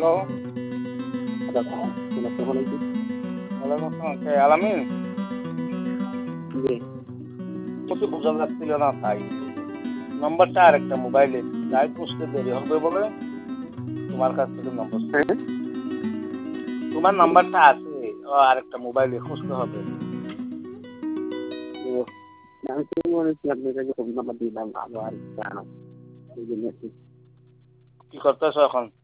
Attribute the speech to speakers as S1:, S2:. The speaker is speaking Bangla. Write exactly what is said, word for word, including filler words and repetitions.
S1: আলামিন কত বোঝা যাচ্ছিল না তাই নম্বরটা আর একটা মোবাইলে তাই পুষতে দেরি হবে বলে তোমার কাছ থেকে নম্বর তোমার নাম্বারটা আছে আর একটা মোবাইলে খুঁজতে হবে। আমি তো মনে হচ্ছে আপনার কাছে ফোন নাম্বার দিলাম আবার জানো কি করতেছো এখন?